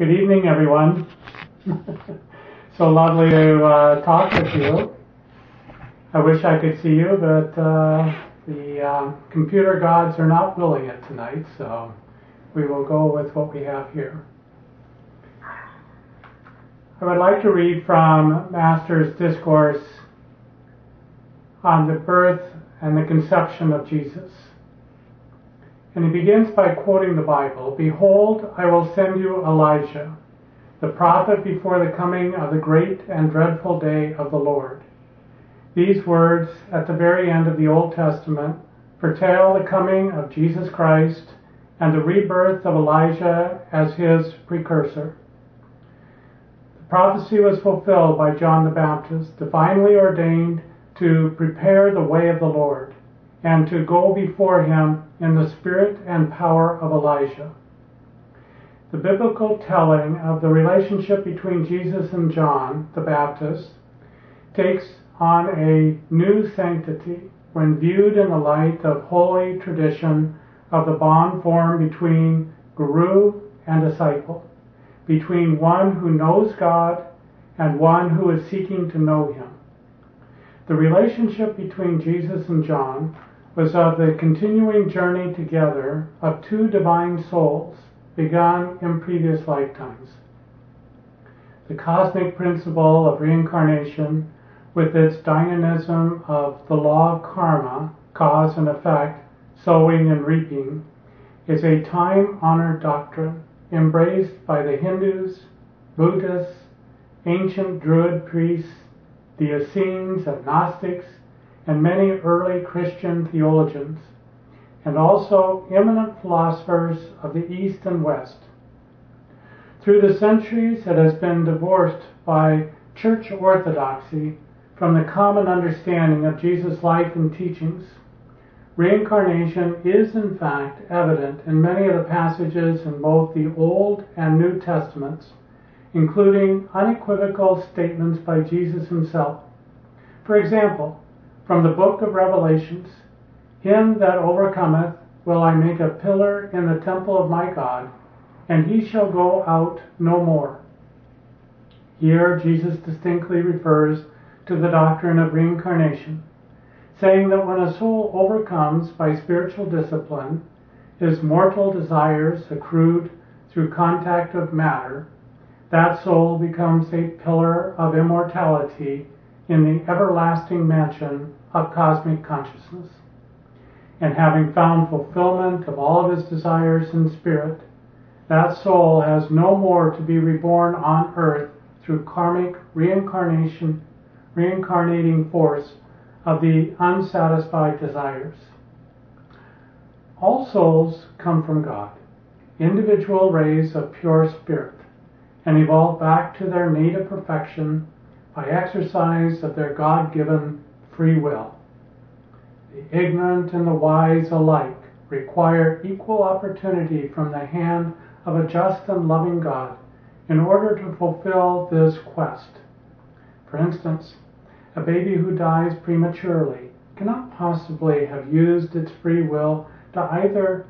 Good evening, everyone. So lovely to talk with you. I wish I could see you, but the computer gods are not willing it tonight, so we will go with what we have here. I would like to read from Master's Discourse on the birth and the conception of Jesus. And he begins by quoting the Bible. "Behold, I will send you Elijah, the prophet before the coming of the great and dreadful day of the Lord." These words at the very end of the Old Testament foretell the coming of Jesus Christ and the rebirth of Elijah as his precursor. The prophecy was fulfilled by John the Baptist, divinely ordained to prepare the way of the Lord and to go before him in the spirit and power of Elijah. The biblical telling of the relationship between Jesus and John the Baptist takes on a new sanctity when viewed in the light of holy tradition of the bond formed between guru and disciple, between one who knows God and one who is seeking to know him. The relationship between Jesus and John was of the continuing journey together of two divine souls begun in previous lifetimes. The cosmic principle of reincarnation, with its dynamism of the law of karma, cause and effect, sowing and reaping, is a time-honored doctrine embraced by the Hindus, Buddhists, ancient Druid priests, the Essenes and Gnostics, and many early Christian theologians, and also eminent philosophers of the East and West. Through the centuries, it has been divorced by church orthodoxy from the common understanding of Jesus' life and teachings. Reincarnation is in fact evident in many of the passages in both the Old and New Testaments, including unequivocal statements by Jesus himself. For example, from the book of Revelations, "Him that overcometh will I make a pillar in the temple of my God, and he shall go out no more." Here Jesus distinctly refers to the doctrine of reincarnation, saying that when a soul overcomes by spiritual discipline his mortal desires accrued through contact of matter, that soul becomes a pillar of immortality in the everlasting mansion of cosmic consciousness. And having found fulfillment of all of his desires in spirit, that soul has no more to be reborn on earth through karmic reincarnating force of the unsatisfied desires. All souls come from God, individual rays of pure spirit, and evolve back to their native perfection by exercise of their God-given free will. The ignorant and the wise alike require equal opportunity from the hand of a just and loving God in order to fulfill this quest. For instance, a baby who dies prematurely cannot possibly have used its free will to either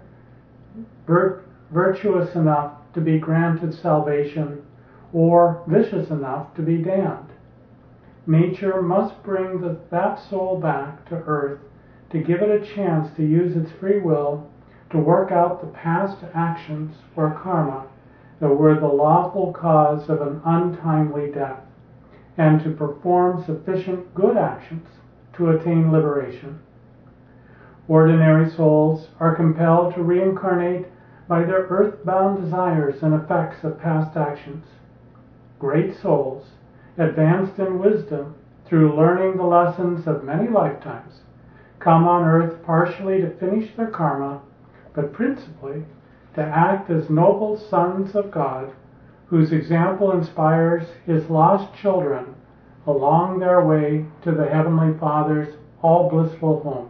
virtuous enough to be granted salvation or vicious enough to be damned. Nature must bring that soul back to earth to give it a chance to use its free will to work out the past actions or karma that were the lawful cause of an untimely death, and to perform sufficient good actions to attain liberation. Ordinary souls are compelled to reincarnate by their earthbound desires and effects of past actions. Great souls, advanced in wisdom through learning the lessons of many lifetimes, come on earth partially to finish their karma, but principally to act as noble sons of God, whose example inspires his lost children along their way to the Heavenly Father's all-blissful home.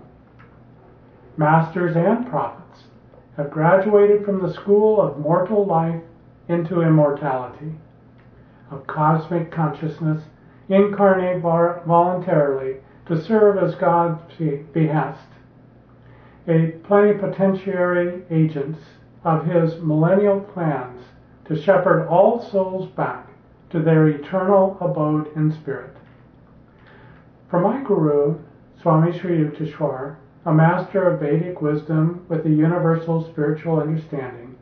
Masters and prophets have graduated from the school of mortal life into immortality, of cosmic consciousness, incarnate voluntarily to serve as God's behest, a plenipotentiary agents of his millennial plans to shepherd all souls back to their eternal abode in spirit. For my Guru, Swami Sri Yukteswar, a master of Vedic wisdom with a universal spiritual understanding,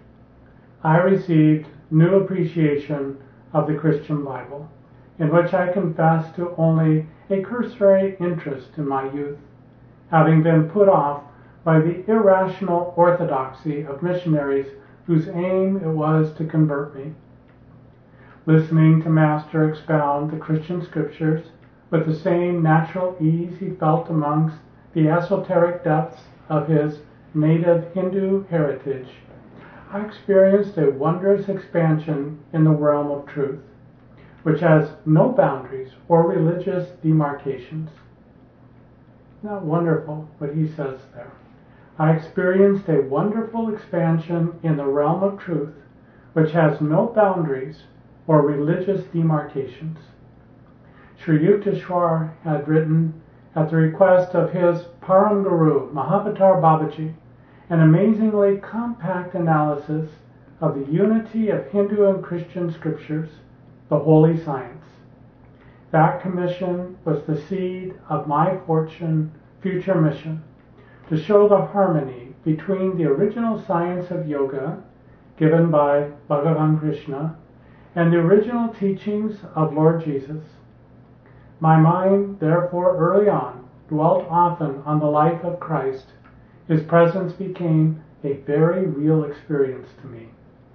I received new appreciation of the Christian Bible, in which I confess to only a cursory interest in my youth, having been put off by the irrational orthodoxy of missionaries whose aim it was to convert me. Listening to Master expound the Christian scriptures with the same natural ease he felt amongst the esoteric depths of his native Hindu heritage, I experienced a wondrous expansion in the realm of truth, which has no boundaries or religious demarcations. Isn't that wonderful what he says there? I experienced a wonderful expansion in the realm of truth, which has no boundaries or religious demarcations. Sri Yukteswar had written, at the request of his Param Guru, Mahavatar Babaji, an amazingly compact analysis of the unity of Hindu and Christian scriptures, the holy science. That commission was the seed of my future mission, to show the harmony between the original science of yoga, given by Bhagavan Krishna, and the original teachings of Lord Jesus. My mind, therefore, early on, dwelt often on the life of Christ. His presence became a very real experience to me.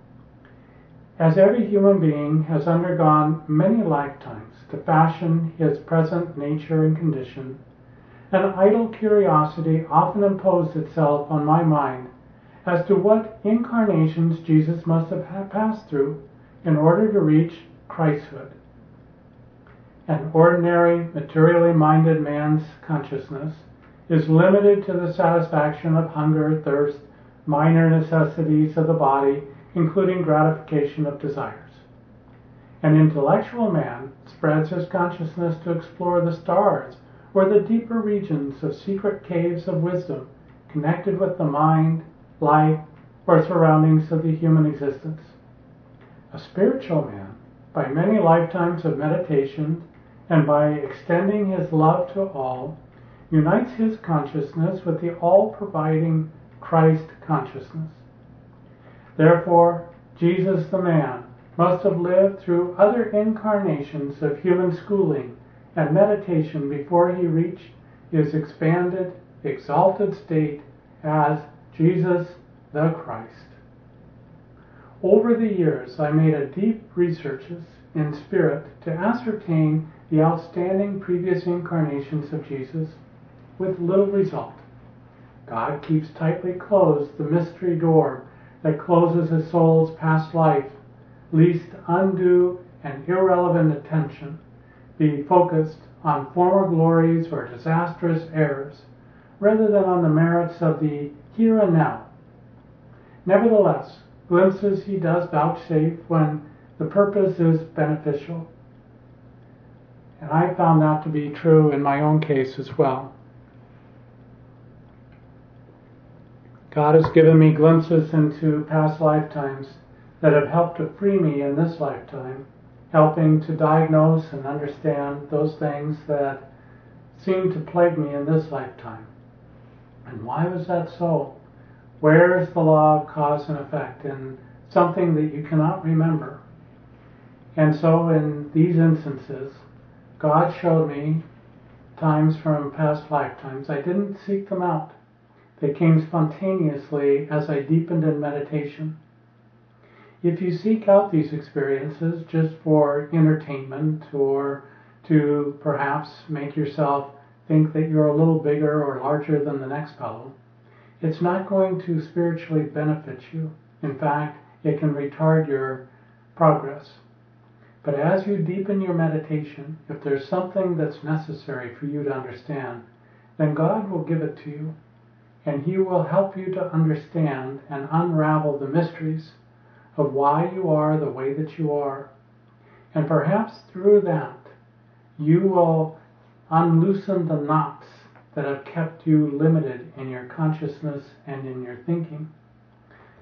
As every human being has undergone many lifetimes to fashion his present nature and condition, an idle curiosity often imposed itself on my mind as to what incarnations Jesus must have passed through in order to reach Christhood. An ordinary, materially minded man's consciousness is limited to the satisfaction of hunger, thirst, minor necessities of the body, including gratification of desires. An intellectual man spreads his consciousness to explore the stars or the deeper regions of secret caves of wisdom connected with the mind, life, or surroundings of the human existence. A spiritual man, by many lifetimes of meditation and by extending his love to all, unites his consciousness with the all-providing Christ consciousness. Therefore, Jesus the man must have lived through other incarnations of human schooling and meditation before he reached his expanded, exalted state as Jesus the Christ. Over the years, I made a deep researches in spirit to ascertain the outstanding previous incarnations of Jesus, with little result. God keeps tightly closed the mystery door that closes a soul's past life, lest undue and irrelevant attention be focused on former glories or disastrous errors, rather than on the merits of the here and now. Nevertheless, glimpses he does vouchsafe when the purpose is beneficial. And I found that to be true in my own case as well. God has given me glimpses into past lifetimes that have helped to free me in this lifetime, helping to diagnose and understand those things that seem to plague me in this lifetime. And why was that so? Where is the law of cause and effect in something that you cannot remember? And so in these instances, God showed me times from past lifetimes. I didn't seek them out. They came spontaneously as I deepened in meditation. If you seek out these experiences just for entertainment or to perhaps make yourself think that you're a little bigger or larger than the next fellow, it's not going to spiritually benefit you. In fact, it can retard your progress. But as you deepen your meditation, if there's something that's necessary for you to understand, then God will give it to you, and He will help you to understand and unravel the mysteries of why you are the way that you are. And perhaps through that, you will unloosen the knots that have kept you limited in your consciousness and in your thinking.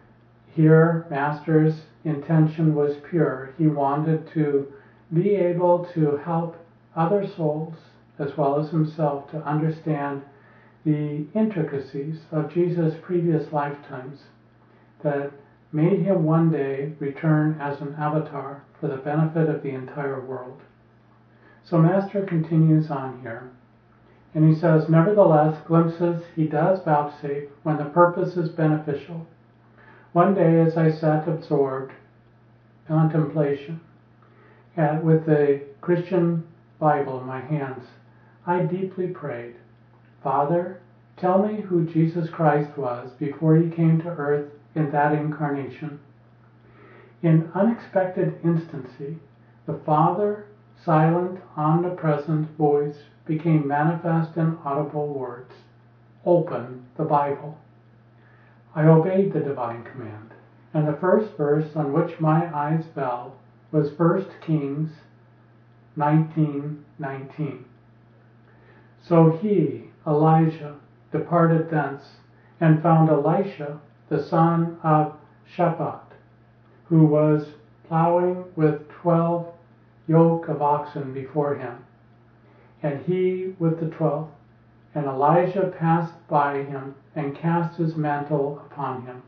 Here, Master's intention was pure. He wanted to be able to help other souls, as well as himself, to understand the intricacies of Jesus' previous lifetimes that made him one day return as an avatar for the benefit of the entire world. So Master continues on here, and he says, nevertheless, glimpses he does vouchsafe when the purpose is beneficial. One day, as I sat absorbed contemplation, and with the Christian Bible in my hands, I deeply prayed, Father, tell me who Jesus Christ was before he came to earth in that incarnation. In unexpected instancy, the Father, silent, omnipresent voice became manifest in audible words. Open the Bible. I obeyed the divine command, and the first verse on which my eyes fell was 1 Kings 19:19. So he, Elijah, departed thence, and found Elisha, the son of Shaphat, who was plowing with 12 yoke of oxen before him, and he with the 12th. And Elijah passed by him and cast his mantle upon him.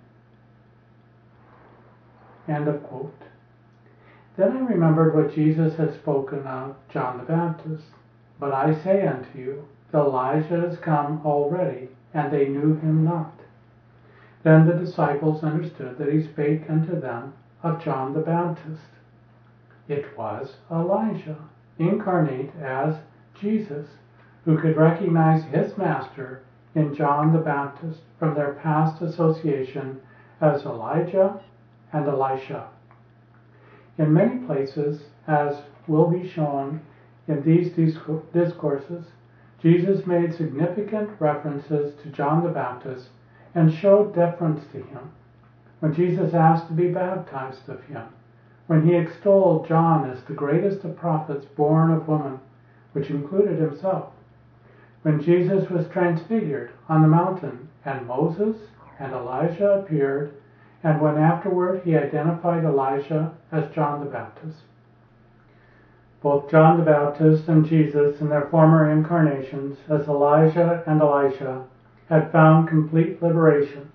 End of quote. Then I remembered what Jesus had spoken of John the Baptist. But I say unto you, Elijah is come already, and they knew him not. Then the disciples understood that he spake unto them of John the Baptist. It was Elijah, incarnate as Jesus, who could recognize his master in John the Baptist from their past association as Elijah and Elisha. In many places, as will be shown in these discourses, Jesus made significant references to John the Baptist and showed deference to him. When Jesus asked to be baptized of him, when he extolled John as the greatest of prophets born of woman, which included himself, when Jesus was transfigured on the mountain, and Moses and Elijah appeared, and when afterward he identified Elijah as John the Baptist. Both John the Baptist and Jesus in their former incarnations as Elijah and Elisha had found complete liberation.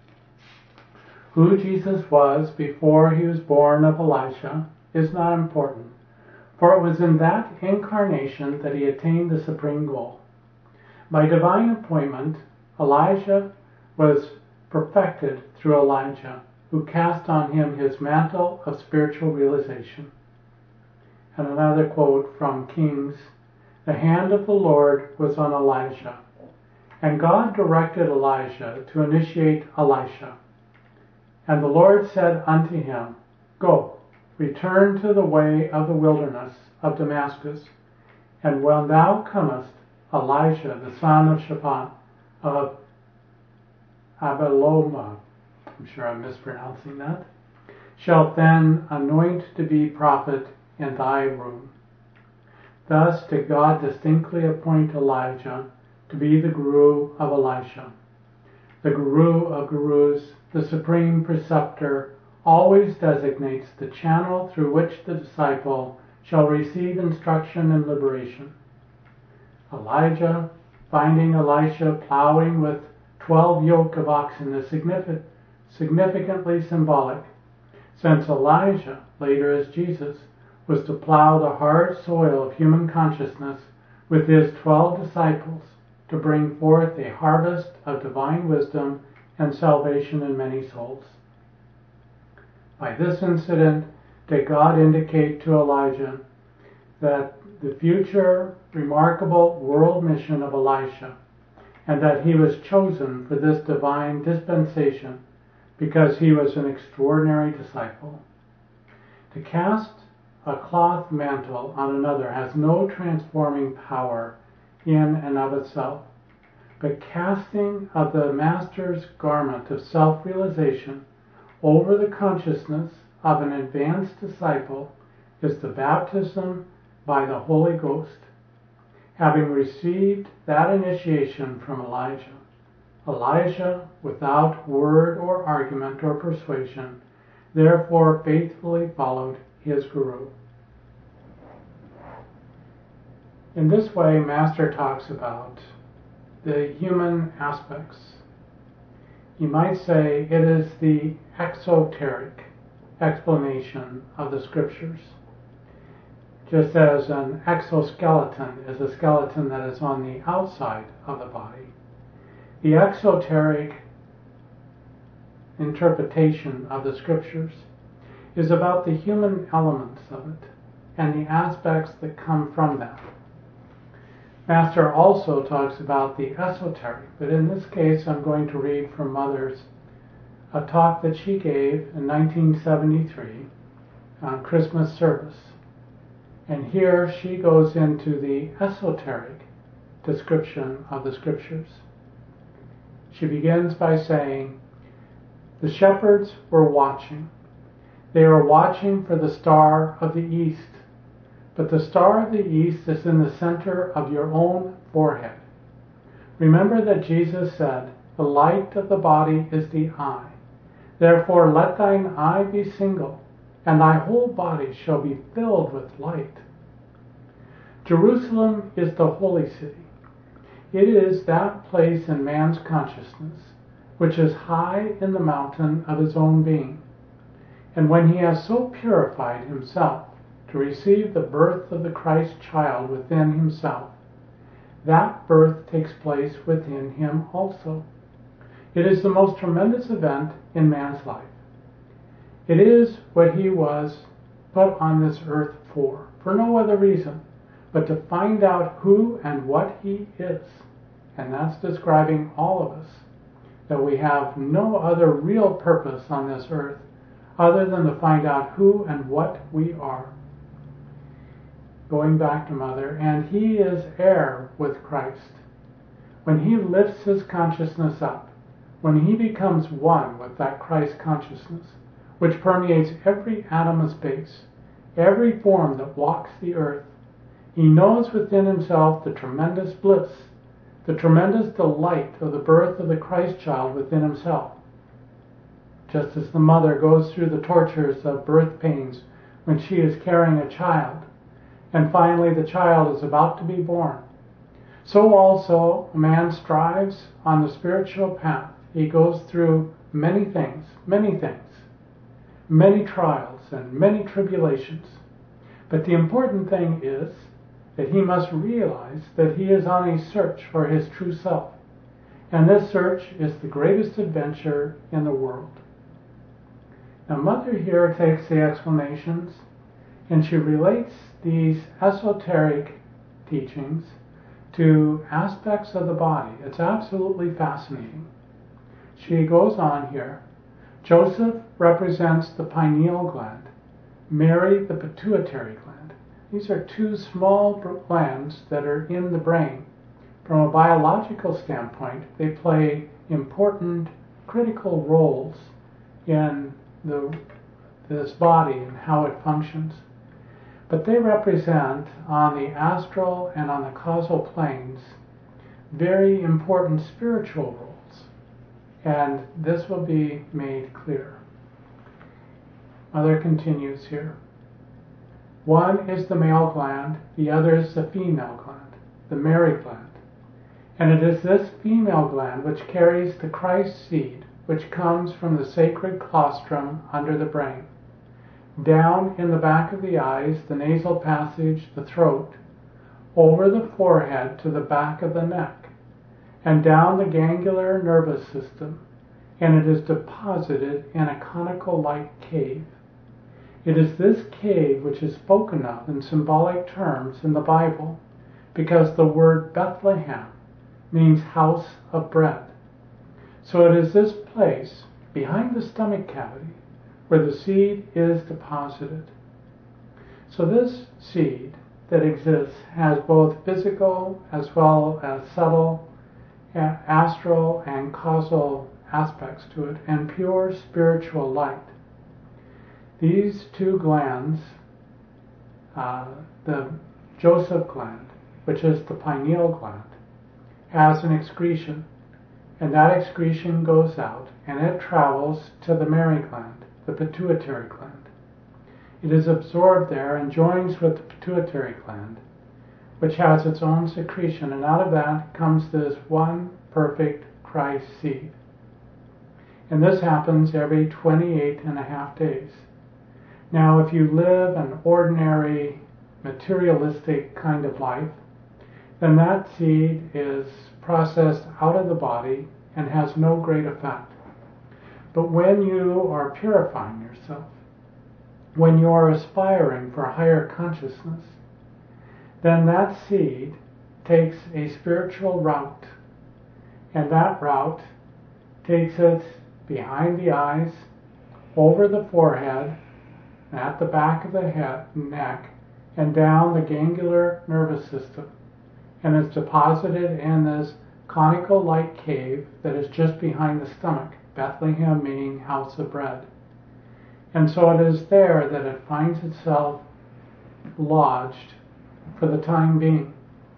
Who Jesus was before he was born of Elisha is not important, for it was in that incarnation that he attained the supreme goal. By divine appointment, Elijah was perfected through Elijah, who cast on him his mantle of spiritual realization. And another quote from Kings, the hand of the Lord was on Elijah, and God directed Elijah to initiate Elisha. And the Lord said unto him, Go, return to the way of the wilderness of Damascus, and when thou comest, Elijah, the son of Shaphat, of Abeloma, I'm sure I'm mispronouncing that, shalt then anoint to be prophet in thy room. Thus did God distinctly appoint Elijah to be the guru of Elisha. The guru of gurus, the supreme preceptor, always designates the channel through which the disciple shall receive instruction and liberation. Elijah, finding Elisha plowing with 12 yoke of oxen, is significantly symbolic, since Elijah, later as Jesus, was to plow the hard soil of human consciousness with his 12 disciples to bring forth a harvest of divine wisdom and salvation in many souls. By this incident did God indicate to Elijah that the future remarkable world mission of Elisha, and that he was chosen for this divine dispensation because he was an extraordinary disciple. To cast a cloth mantle on another has no transforming power in and of itself, but casting of the Master's garment of self-realization over the consciousness of an advanced disciple is the baptism by the Holy Ghost. Having received that initiation from Elijah, without word or argument or persuasion, therefore faithfully followed his guru. In this way, Master talks about the human aspects. You might say it is the exoteric explanation of the scriptures. Just as an exoskeleton is a skeleton that is on the outside of the body, the exoteric interpretation of the scriptures is about the human elements of it and the aspects that come from them. Master also talks about the esoteric, but in this case I'm going to read from Mother's a talk that she gave in 1973 on Christmas service. And here she goes into the esoteric description of the scriptures. She begins by saying, the shepherds were watching. They are watching for the star of the east. But the star of the east is in the center of your own forehead. Remember that Jesus said, the light of the body is the eye. Therefore let thine eye be single, and thy whole body shall be filled with light. Jerusalem is the holy city. It is that place in man's consciousness which is high in the mountain of his own being. And when he has so purified himself to receive the birth of the Christ child within himself, that birth takes place within him also. It is the most tremendous event in man's life. It is what he was put on this earth for no other reason, but to find out who and what he is. And that's describing all of us, that we have no other real purpose on this earth other than to find out who and what we are. Going back to Mother, and he is heir with Christ. When he lifts his consciousness up, when he becomes one with that Christ consciousness, which permeates every atom of space, every form that walks the earth, he knows within himself the tremendous bliss, the tremendous delight of the birth of the Christ child within himself. Just as the mother goes through the tortures of birth pains when she is carrying a child, and finally the child is about to be born, so also a man strives on the spiritual path. He goes through many things, many trials and many tribulations. But the important thing is that he must realize that he is on a search for his true self. And this search is the greatest adventure in the world. Now, Mother here takes the explanations and she relates these esoteric teachings to aspects of the body. It's absolutely fascinating. She goes on here. Joseph represents the pineal gland, Mary the pituitary gland. These are two small glands that are in the brain. From a biological standpoint, they play important, critical roles in this body and how it functions. But they represent, on the astral and on the causal planes, very important spiritual roles. And this will be made clear. Mother continues here. One is the male gland, the other is the female gland, the Mary gland. And it is this female gland which carries the Christ seed, which comes from the sacred claustrum under the brain. Down in the back of the eyes, the nasal passage, the throat, over the forehead to the back of the neck, and down the ganglion nervous system, and it is deposited in a conical-like cave. It is this cave which is spoken of in symbolic terms in the Bible, because the word Bethlehem means house of bread. So it is this place, behind the stomach cavity, where the seed is deposited. So this seed that exists has both physical as well as subtle, astral and causal aspects to it, and pure spiritual light. These two glands, the Joseph gland, which is the pineal gland, has an excretion, and that excretion goes out and it travels to the Mary gland, the pituitary gland. It is absorbed there and joins with the pituitary gland, which has its own secretion, and out of that comes this one perfect Christ seed. And this happens every 28 and a half days. Now, if you live an ordinary, materialistic kind of life, then that seed is processed out of the body and has no great effect. But when you are purifying yourself, when you are aspiring for higher consciousness, then that seed takes a spiritual route, and that route takes it behind the eyes, over the forehead, at the back of the head, neck, and down the ganglion nervous system, and is deposited in this conical-like cave that is just behind the stomach, Bethlehem meaning house of bread. And so it is there that it finds itself lodged for the time being.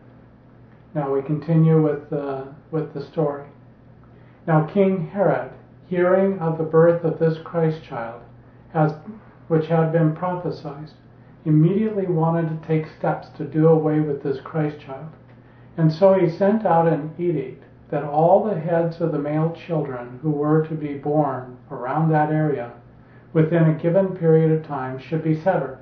Now we continue with the story. Now King Herod, hearing of the birth of this Christ child, which had been prophesied, immediately wanted to take steps to do away with this Christ child. And so he sent out an edict that all the heads of the male children who were to be born around that area within a given period of time should be severed.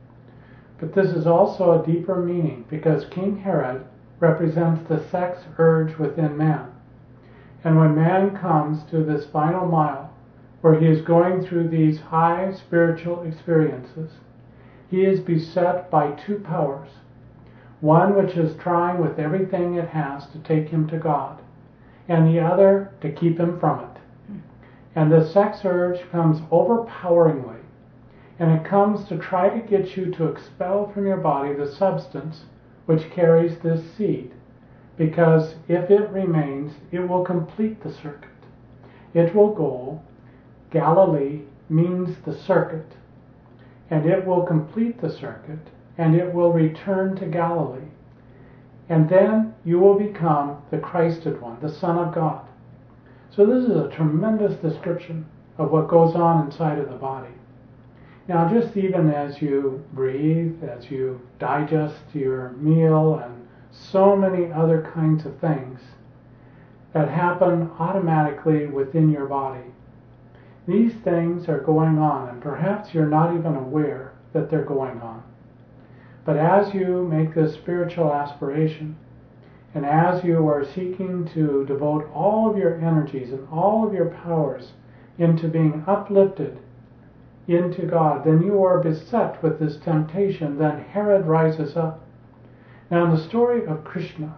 But this is also a deeper meaning, because King Herod represents the sex urge within man. And when man comes to this final mile, where he is going through these high spiritual experiences, he is beset by two powers. One which is trying with everything it has to take him to God, and the other to keep him from it. And the sex urge comes overpoweringly, and it comes to try to get you to expel from your body the substance which carries this seed, because if it remains, it will complete the circuit. It will go, Galilee means the circuit, and it will complete the circuit, and it will return to Galilee. And then you will become the Christed one, the Son of God. So this is a tremendous description of what goes on inside of the body. Now, just even as you breathe, as you digest your meal, and so many other kinds of things that happen automatically within your body, these things are going on, and perhaps you're not even aware that they're going on. But as you make this spiritual aspiration, and as you are seeking to devote all of your energies and all of your powers into being uplifted into God, then you are beset with this temptation. Then Herod rises up. Now, in the story of Krishna,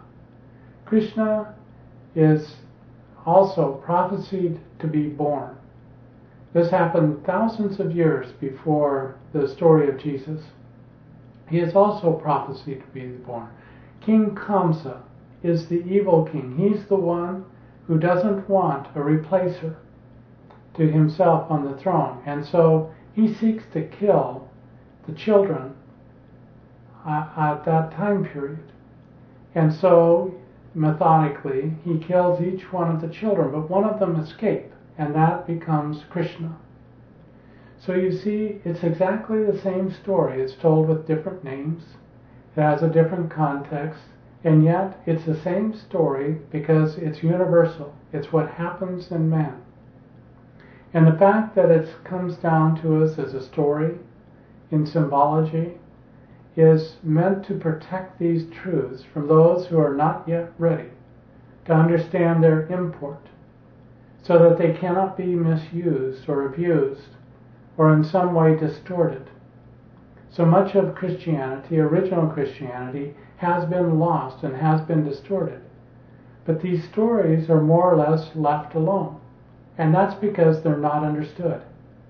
Krishna is also prophesied to be born. This happened thousands of years before the story of Jesus. He is also prophesied to be born. King Kamsa is the evil king. He's the one who doesn't want a replacer to himself on the throne. And so he seeks to kill the children at that time period. And so, methodically, he kills each one of the children, but one of them escapes, and that becomes Krishna. So you see, it's exactly the same story. It's told with different names. It has a different context, and yet it's the same story because it's universal. It's what happens in man. And the fact that it comes down to us as a story in symbology is meant to protect these truths from those who are not yet ready to understand their import, so that they cannot be misused or abused or in some way distorted. So much of Christianity, original Christianity, has been lost and has been distorted. But these stories are more or less left alone. And that's because they're not understood.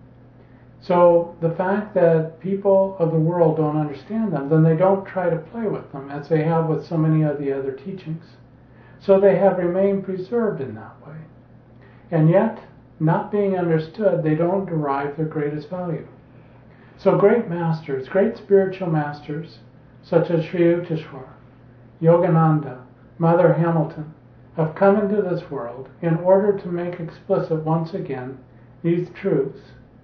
So the fact that people of the world don't understand them, then they don't try to play with them as they have with so many of the other teachings. So they have remained preserved in that way. And yet, not being understood, they don't derive their greatest value. So great masters, great spiritual masters, such as Sri Yukteswar, Yogananda, Mother Hamilton, have come into this world in order to make explicit once again these truths,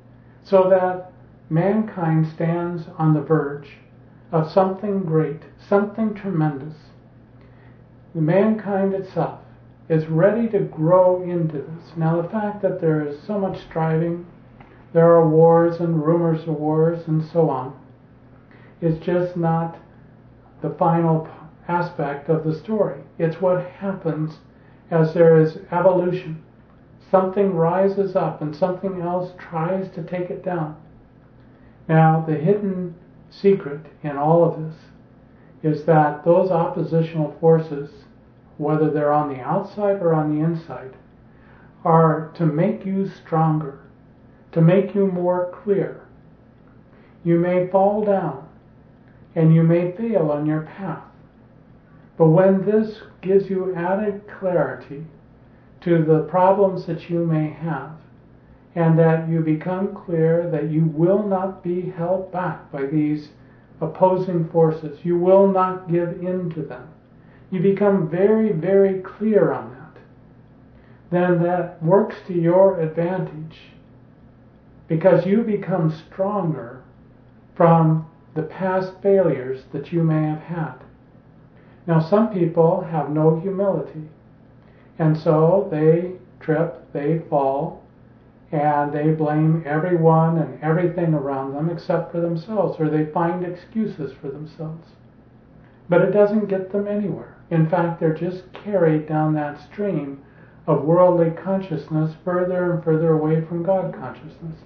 so that mankind stands on the verge of something great, something tremendous. The mankind itself is ready to grow into this. Now, the fact that there is so much striving, there are wars and rumors of wars and so on, is just not the final aspect of the story. It's what happens as there is evolution. Something rises up and something else tries to take it down. Now, the hidden secret in all of this is that those oppositional forces, whether they're on the outside or on the inside, are to make you stronger, to make you more clear. You may fall down and you may fail on your path, but when this gives you added clarity to the problems that you may have, and that you become clear that you will not be held back by these opposing forces, you will not give in to them, you become very, very clear on that, then that works to your advantage, because you become stronger from the past failures that you may have had. Now, some people have no humility, and so they trip, they fall, and they blame everyone and everything around them except for themselves, or they find excuses for themselves. But it doesn't get them anywhere. In fact, they're just carried down that stream of worldly consciousness further and further away from God consciousness.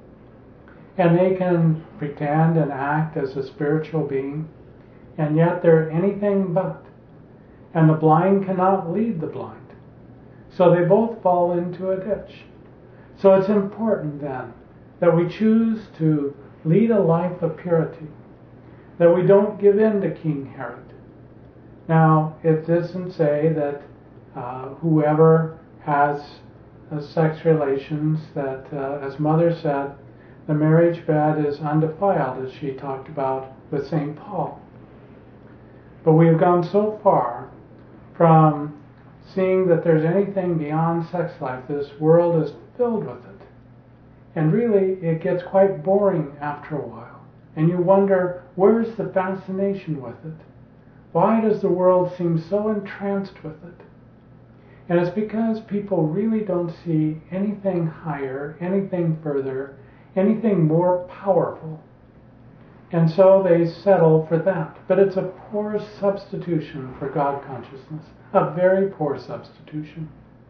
And they can pretend and act as a spiritual being, and yet they're anything but. And the blind cannot lead the blind. So they both fall into a ditch. So it's important then that we choose to lead a life of purity, that we don't give in to King Herod. Now, it doesn't say that whoever has sex relations, that, as Mother said, the marriage bed is undefiled, as she talked about with St. Paul. But we've gone so far from seeing that there's anything beyond sex life. This world is filled with it. And really, it gets quite boring after a while. And you wonder, where's the fascination with it? Why does the world seem so entranced with it? And it's because people really don't see anything higher, anything further, anything more powerful. And so they settle for that. But it's a poor substitution for God consciousness. A very poor substitution.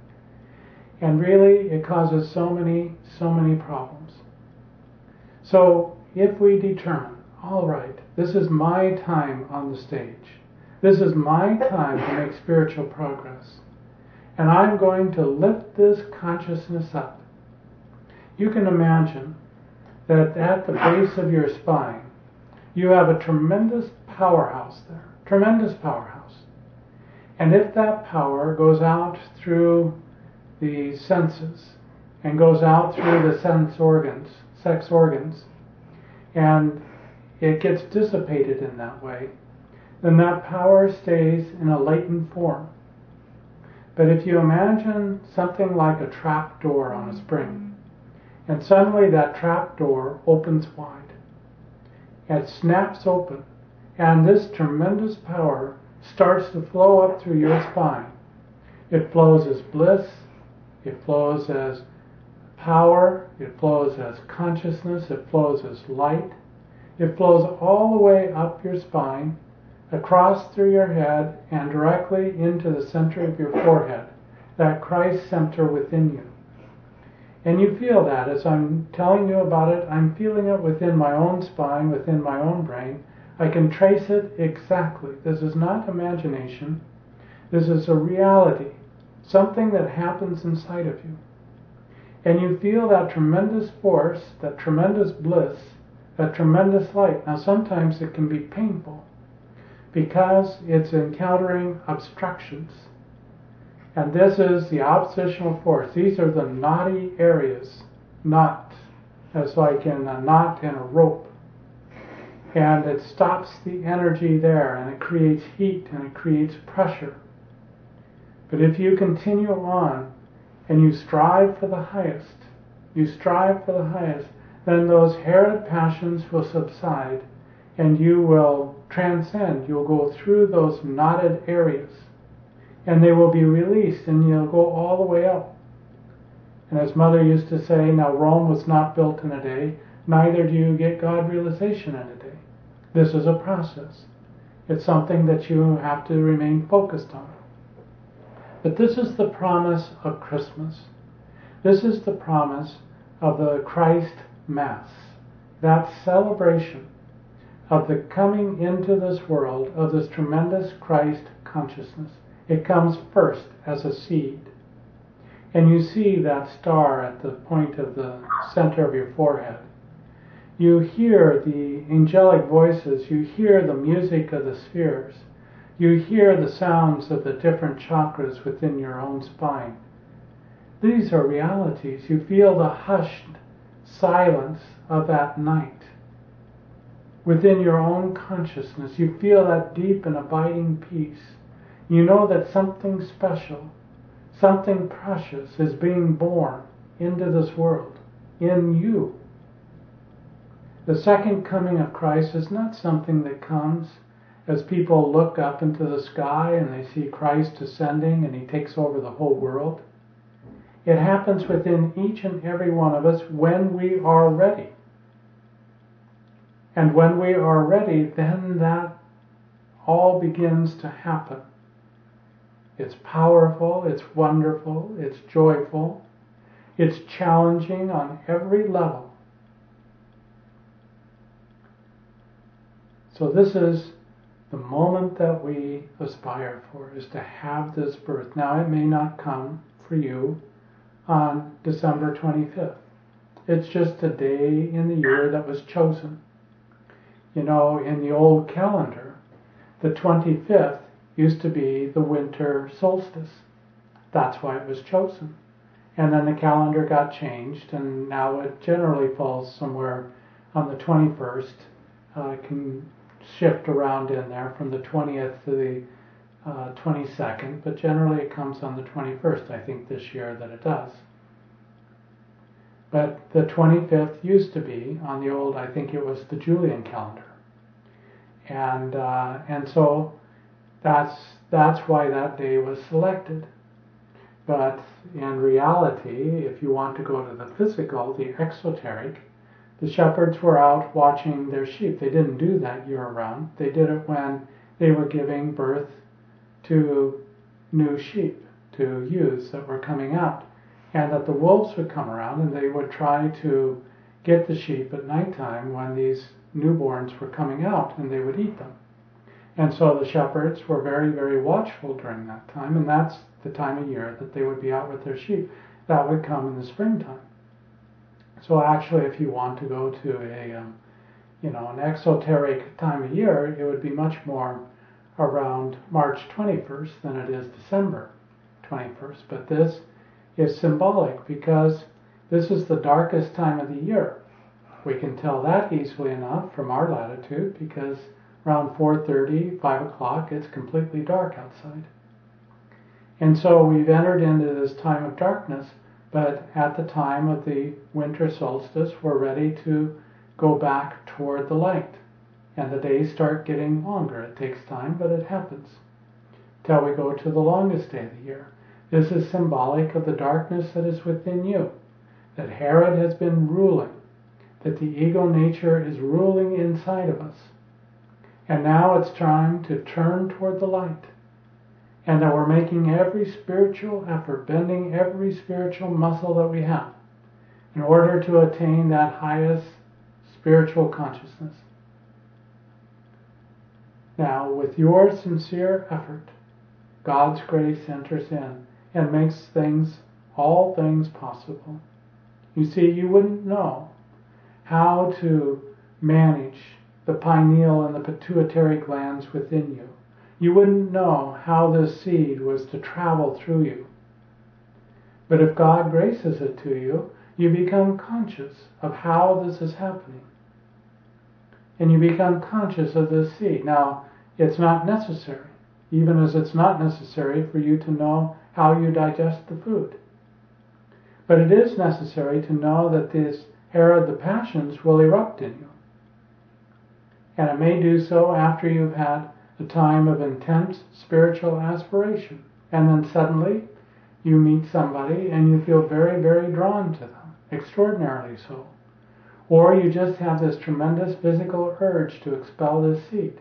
And really, it causes so many problems. So if we determine, all right, this is my time on the stage. This is my time to make spiritual progress. And I'm going to lift this consciousness up. You can imagine that at the base of your spine, you have a tremendous powerhouse there. Tremendous powerhouse. And if that power goes out through the senses and goes out through the sex organs, and it gets dissipated in that way, then that power stays in a latent form. But if you imagine something like a trap door on a spring, and suddenly that trap door opens wide, it snaps open, and this tremendous power starts to flow up through your spine. It flows as bliss, it flows as power, it flows as consciousness, it flows as light. It flows all the way up your spine, across through your head, and directly into the center of your forehead, that Christ center within you. And you feel that as I'm telling you about it, I'm feeling it within my own spine, within my own brain. I can trace it exactly. This is not imagination. This is a reality, something that happens inside of you. And you feel that tremendous force, that tremendous bliss, that tremendous light. Now sometimes it can be painful because it's encountering obstructions. And this is the oppositional force. These are the knotty areas. Knot, as like in a knot in a rope. And it stops the energy there, and it creates heat, and it creates pressure. But if you continue on, and you strive for the highest, then those Herod passions will subside and you will transcend. You'll go through those knotted areas and they will be released and you'll go all the way up. And as Mother used to say, now Rome was not built in a day, neither do you get God realization in a day. This is a process. It's something that you have to remain focused on. But this is the promise of Christmas. This is the promise of the Christ Mass, that celebration of the coming into this world of this tremendous Christ consciousness. It comes first as a seed. And you see that star at the point of the center of your forehead. You hear the angelic voices. You hear the music of the spheres. You hear the sounds of the different chakras within your own spine. These are realities. You feel the hushed silence of that night. Within your own consciousness, you feel that deep and abiding peace. You know that something special, something precious is being born into this world, in you. The second coming of Christ is not something that comes as people look up into the sky and they see Christ ascending and he takes over the whole world. It happens within each and every one of us when we are ready. And when we are ready, then that all begins to happen. It's powerful, it's wonderful, it's joyful, it's challenging on every level. So this is the moment that we aspire for, is to have this birth. Now it may not come for you on December 25th. It's just a day in the year that was chosen. You know, in the old calendar, the 25th used to be the winter solstice. That's why it was chosen. And then the calendar got changed, and now it generally falls somewhere on the 21st. It can shift around in there from the 20th to the 22nd, but generally it comes on the 21st, I think this year that it does. But the 25th used to be on the old, I think it was the Julian calendar. And so that's why that day was selected. But in reality, if you want to go to the physical, the exoteric, the shepherds were out watching their sheep. They didn't do that year-round. They did it when they were giving birth to new sheep, to ewes that were coming out. And that the wolves would come around and they would try to get the sheep at nighttime when these newborns were coming out, and they would eat them. And so the shepherds were very, very watchful during that time, and that's the time of year that they would be out with their sheep. That would come in the springtime. So actually, if you want to go to an exoteric time of year, it would be much more around March 21st than it is December 21st. But this is symbolic because this is the darkest time of the year. We can tell that easily enough from our latitude because around 4:30, 5 o'clock, it's completely dark outside. And so we've entered into this time of darkness, but at the time of the winter solstice, we're ready to go back toward the light. And the days start getting longer. It takes time, but it happens. Till we go to the longest day of the year. This is symbolic of the darkness that is within you. That Herod has been ruling. That the ego nature is ruling inside of us. And now it's time to turn toward the light. And that we're making every spiritual effort, bending every spiritual muscle that we have in order to attain that highest spiritual consciousness. Now, with your sincere effort, God's grace enters in and makes all things possible. You see, you wouldn't know how to manage the pineal and the pituitary glands within you. You wouldn't know how this seed was to travel through you. But if God graces it to you, you become conscious of how this is happening. And you become conscious of this seed. Now, it's not necessary, even as it's not necessary for you to know how you digest the food. But it is necessary to know that this Herod the passions will erupt in you. And it may do so after you've had a time of intense spiritual aspiration. And then suddenly you meet somebody and you feel very, very drawn to them, extraordinarily so. Or you just have this tremendous physical urge to expel this seed.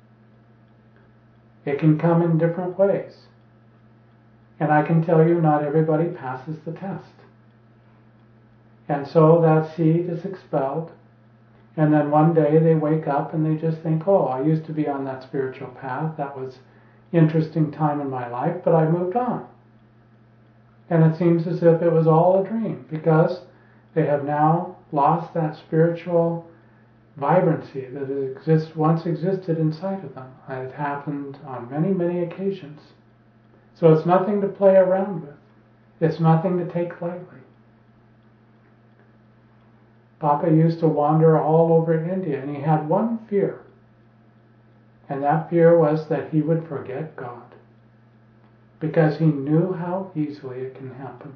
It can come in different ways. And I can tell you not everybody passes the test. And so that seed is expelled. And then one day they wake up and they just think, oh, I used to be on that spiritual path. That was an interesting time in my life, but I moved on. And it seems as if it was all a dream because they have now lost that spiritual vibrancy that once existed inside of them. It happened on many, many occasions. So it's nothing to play around with. It's nothing to take lightly. Papa used to wander all over India, and he had one fear. And that fear was that he would forget God. Because he knew how easily it can happen.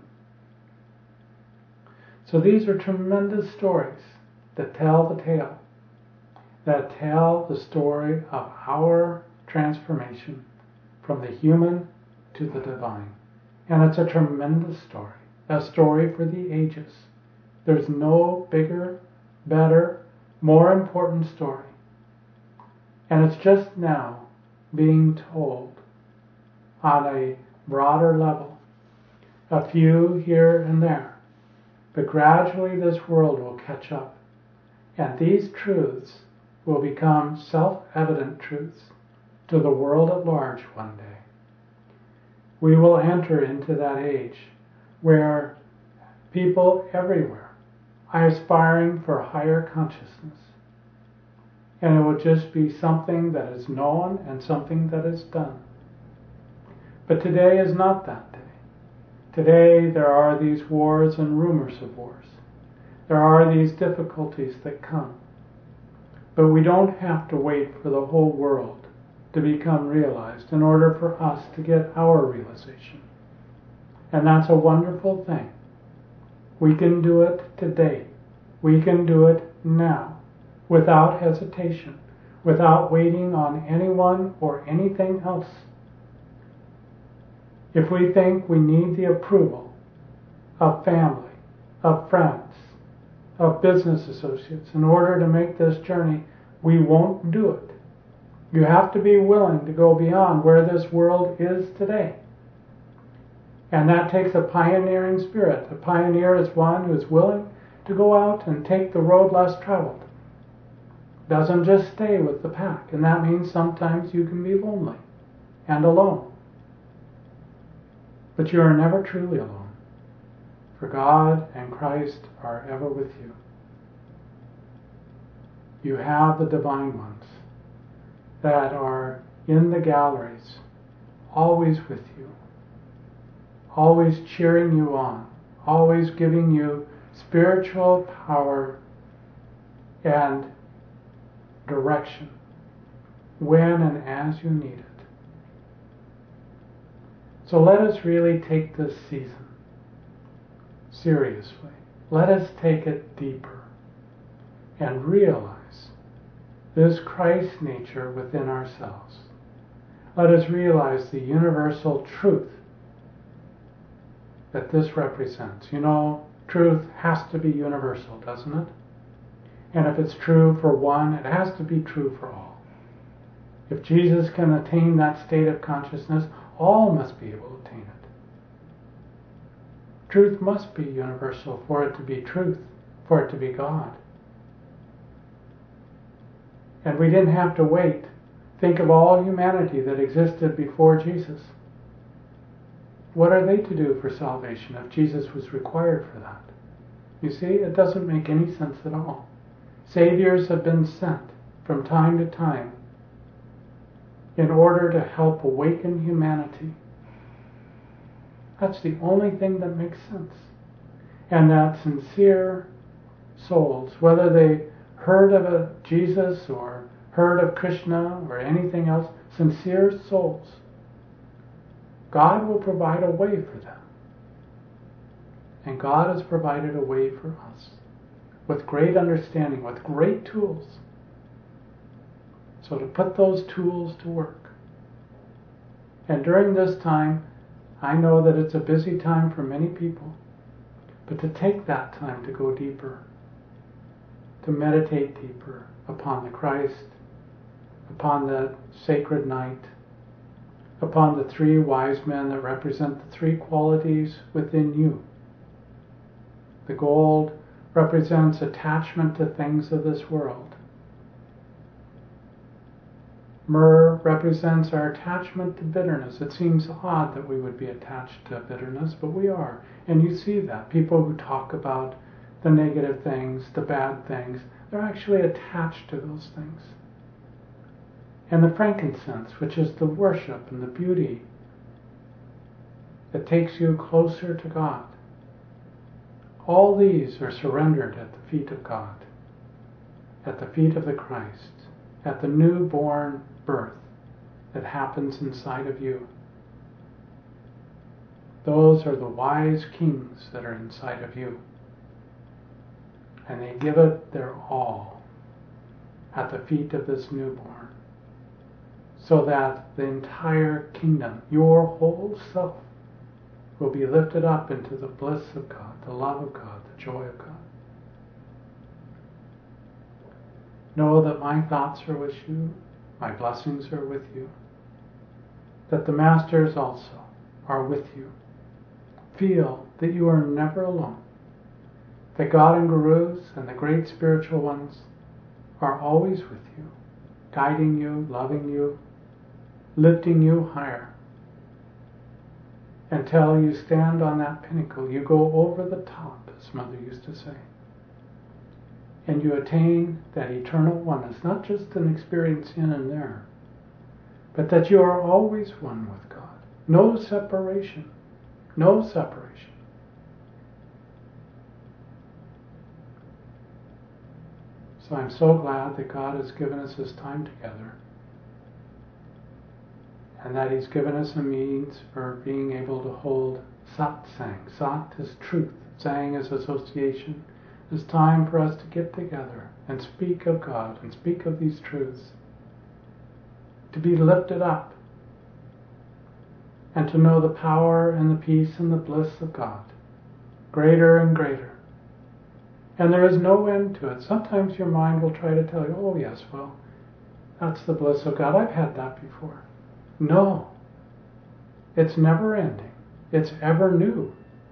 So these are tremendous stories that tell the tale. That tell the story of our transformation from the human to the divine. And it's a tremendous story. A story for the ages. There's no bigger, better, more important story. And it's just now being told on a broader level. A few here and there. But gradually this world will catch up. And these truths will become self-evident truths to the world at large one day. We will enter into that age where people everywhere are aspiring for higher consciousness. And it will just be something that is known and something that is done. But today is not that day. Today there are these wars and rumors of wars. There are these difficulties that come. But we don't have to wait for the whole world to become realized in order for us to get our realization. And that's a wonderful thing. We can do it today. We can do it now, without hesitation, without waiting on anyone or anything else. If we think we need the approval of family, of friends, of business associates in order to make this journey, we won't do it. You have to be willing to go beyond where this world is today. And that takes a pioneering spirit. A pioneer is one who is willing to go out and take the road less traveled. Doesn't just stay with the pack. And that means sometimes you can be lonely and alone. But you are never truly alone. For God and Christ are ever with you. You have the divine ones that are in the galleries, always with you, always cheering you on, always giving you spiritual power and direction when and as you need it. So let us really take this season seriously. Let us take it deeper and realize this Christ nature within ourselves. Let us realize the universal truth that this represents. You know, truth has to be universal, doesn't it? And if it's true for one, it has to be true for all. If Jesus can attain that state of consciousness, all must be able to attain it. Truth must be universal for it to be truth, for it to be God. And we didn't have to wait. Think of all humanity that existed before Jesus. What are they to do for salvation if Jesus was required for that? You see, it doesn't make any sense at all. Saviors have been sent from time to time in order to help awaken humanity. That's the only thing that makes sense. And that sincere souls, whether they heard of a Jesus or heard of Krishna or anything else, sincere souls, God will provide a way for them. And God has provided a way for us. with great understanding, with great tools. So to put those tools to work. And during this time, I know that it's a busy time for many people, but to take that time to go deeper, to meditate deeper upon the Christ, upon the sacred night, upon the three wise men that represent the three qualities within you. The gold represents attachment to things of this world. Myrrh represents our attachment to bitterness. It seems odd that we would be attached to bitterness, but we are. And you see that. People who talk about the negative things, the bad things, they're actually attached to those things. And the frankincense, which is the worship and the beauty that takes you closer to God. All these are surrendered at the feet of God, at the feet of the Christ, at the newborn birth that happens inside of you. Those are the wise kings that are inside of you. And they give it their all at the feet of this newborn, so that the entire kingdom, your whole self, will be lifted up into the bliss of God, the love of God, the joy of God. Know that my thoughts are with you, my blessings are with you, that the Masters also are with you. Feel that you are never alone, that God and Gurus and the great spiritual ones are always with you, guiding you, loving you, lifting you higher, until you stand on that pinnacle. You go over the top, as Mother used to say, and you attain that eternal oneness, not just an experience in and there, but that you are always one with God. No separation. No separation. So I'm so glad that God has given us this time together, and that He's given us a means for being able to hold satsang. Sat is truth. Sang is association. It's time for us to get together and speak of God and speak of these truths, to be lifted up, and to know the power and the peace and the bliss of God, greater and greater. And there is no end to it. Sometimes your mind will try to tell you, oh yes, well, that's the bliss of God. I've had that before. No. It's never ending. It's ever new.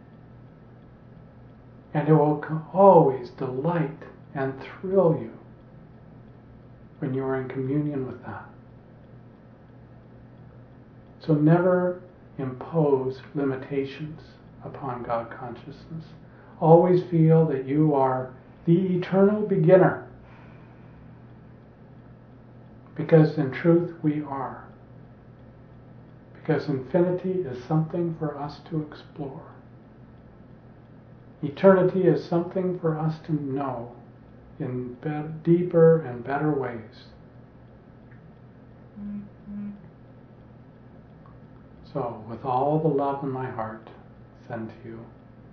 And it will always delight and thrill you when you are in communion with that. So never impose limitations upon God consciousness. Always feel that you are the eternal beginner, because in truth we are. Because infinity is something for us to explore. Eternity is something for us to know in deeper and better ways. So, with all the love in my heart, send to you.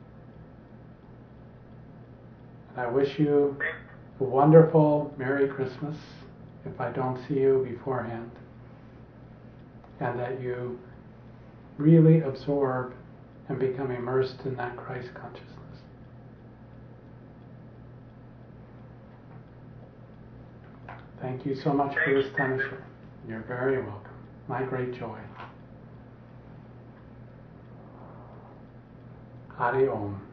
And I wish you a wonderful Merry Christmas, if I don't see you beforehand, and that you really absorb and become immersed in that Christ consciousness. Thank you so much for this time. You're very welcome. My great joy. Hari Om.